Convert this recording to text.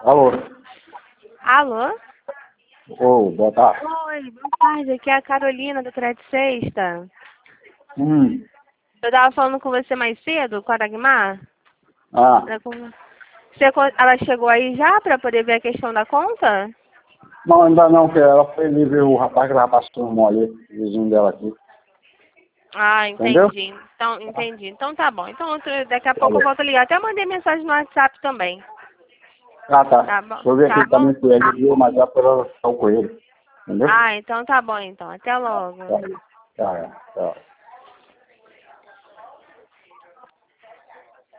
Alô? Alô? Boa tarde. Oi, boa tarde. Aqui é a Carolina do Crédito Sexta. Hum. Eu tava falando com você mais cedo, com a Dagmar. Ah, Ela chegou aí já para poder ver a questão da conta? não, ainda não, que ela foi ali ver o rapaz que estava passando mal ali, o vizinho dela aqui. Ah, Entendeu? entendi. Então, entendi. Então tá bom. Então daqui a pouco Alô? eu volto a ligar. Até mandei mensagem no WhatsApp também. Ah, tá. Tá bom? Deixa eu ver Tá aqui bom? também se ele viu, mas já pela o coelho. Entendeu? Ah, então tá bom então. Até logo. Tá, tá.